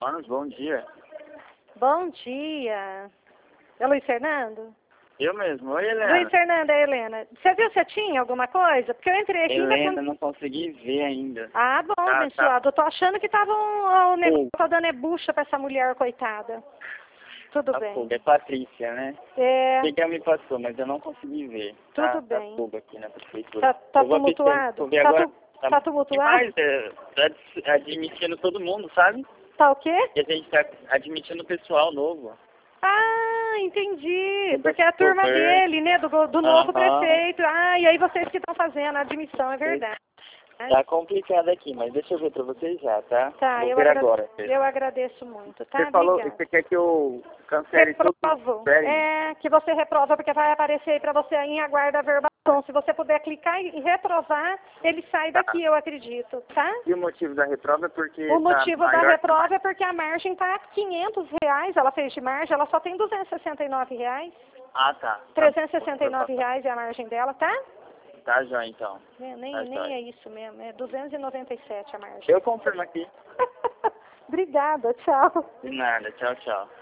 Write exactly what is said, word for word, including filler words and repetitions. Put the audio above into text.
Manos, bom dia. Bom dia. É Luiz Fernando? Eu mesmo. Oi, Helena. Luiz Fernando, é Helena. Você viu se tinha alguma coisa? Porque eu entrei aqui... Helena, ainda... não consegui ver ainda. Ah, bom, tá, abençoado. tá. Eu tô achando que tava um, o negócio Pulga. tá dando é bucha pra essa mulher, coitada. Tudo A bem. Pulga, é Patrícia, né? É, Sei que ela me passou, mas eu não consegui ver. tudo tá, bem. Tá Pulga aqui na prefeitura. Tá, tá Eu vou assistir, tumultuado? vou ver Tá, agora. tu, tá tumultuado? Demais, é, tá admitindo todo mundo, sabe? Tá o quê? E a gente tá admitindo pessoal novo. Ah, entendi. Tudo Porque é a turma super. dele, né? Do, do novo Aham. prefeito. Ah, e aí vocês que estão fazendo a admissão, é verdade. Tá complicado aqui, mas deixa eu ver pra vocês já, tá? Tá, Vou eu, ver agra agora. eu agradeço muito, tá? Você falou, Obrigada. você quer que eu cancele tudo? Reprovo. Sério? É, que você reprova, porque vai aparecer aí pra você em aguarda a verbação. Se você puder clicar e reprovar, ele sai daqui, eu acredito, tá? E o motivo da reprova é porque O tá motivo da maior reprova é porque a margem tá quinhentos reais, ela fez de margem, ela só tem duzentos e sessenta e nove reais. Ah, tá. trezentos e sessenta e nove reais é a margem dela, tá? Tá, já então. É, nem, Tá, nem joia. é isso mesmo, é duzentos e noventa e sete a margem. Eu confirmo aqui. Obrigada, tchau. De nada. Tchau, tchau.